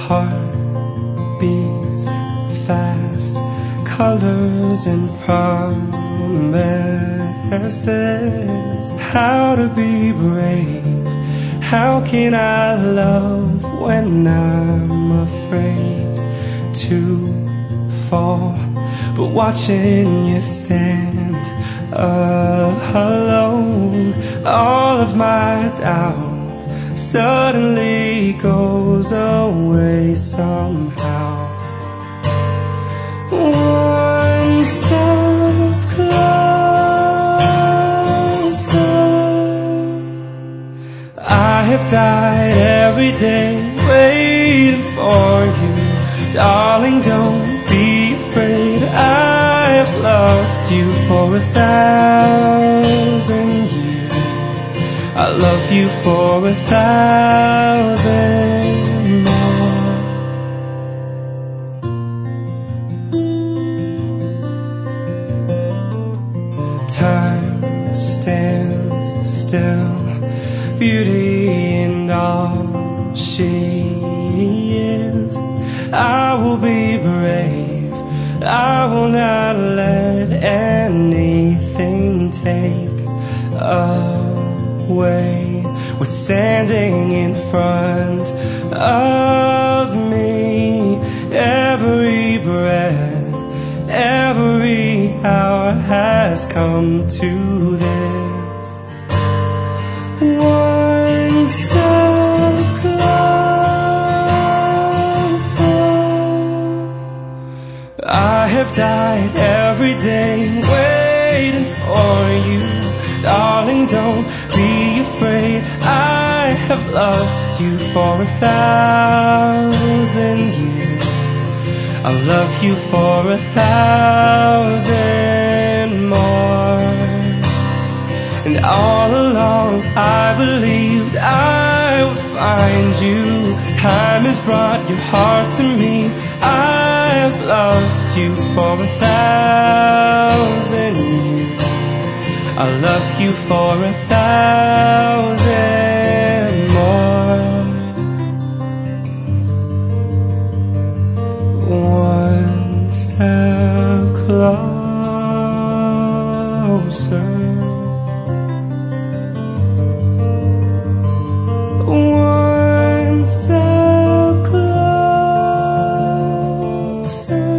heart beats fast, colors and promises. How to be brave, how can I love when I'm afraid to fall? But watching you stand alone, all of my doubt suddenly goes away somehow. One step closer. I have died every day waiting for you. Darling, don't be afraid. I have loved you for 1,000 years. I love you for 1,000 more. Time stands still, beauty in all she is. I will be brave, I will not let anything take away what's standing in front of me. Every breath, every hour has come to this. One step closer. I have died every day waiting for you. Darling, don't be afraid. I have loved you for 1,000 years. I love you for 1,000 more. And all along I believed I would find you. Time has brought your heart to me. I have loved you for 1,000 years. I love you for 1,000 more. One step closer. One step closer.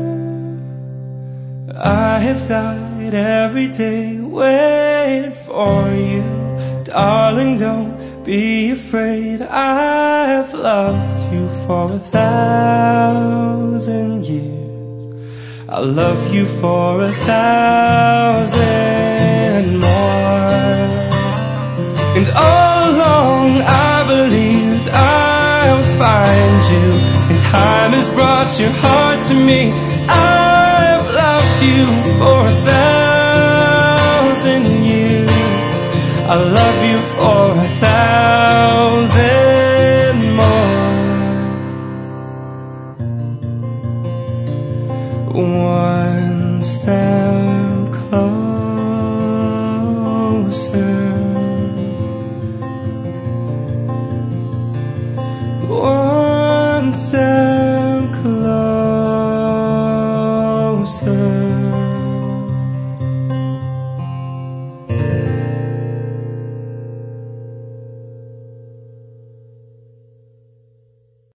I have died every day waiting for you. Darling, don't be afraid. I have loved you for 1,000 years. I love you for 1,000 more. And all along I believed I would find you. And time has brought your heart to me. I have loved you for 1,000 years. I love you for 1,000 more. One step closer. One step closer.